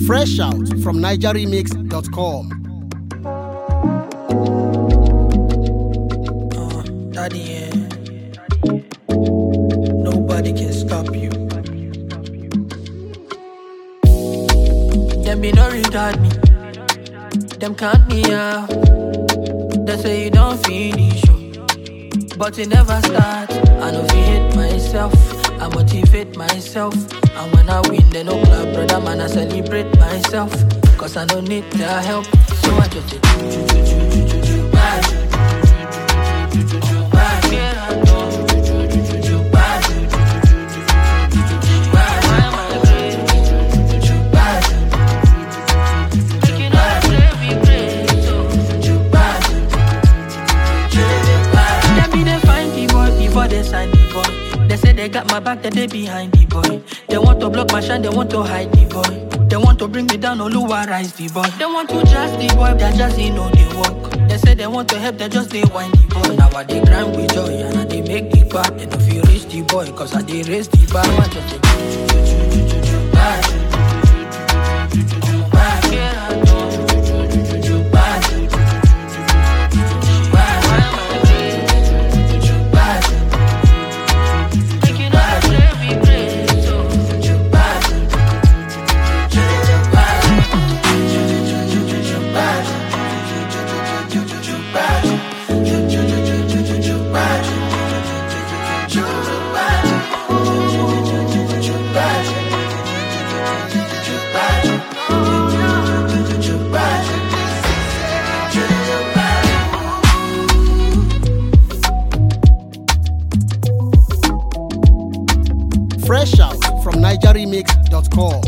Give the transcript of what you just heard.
Fresh out from NigerRemix.com. Daddy, yeah. Nobody can stop you. Them be no regard me. Them count me out. They say you don't finish, but it never start. I know if you hate myself, I motivate myself. And when I win, they no clap, brother man, I celebrate myself. Cause I don't need their help. So I just say they sign the boy. They say they got my back, that they behind the boy. They want to block my shine, they want to hide the boy. They want to bring me down, Oluwa rise the boy. They want to trust the boy, they just know they work. They say they want to help, they just they whine the boy. Now I they grind with joy and I they make the part. They don't feel reach the boy, cause I they raise the bar. I just say Fresh out from NigerRemix.com.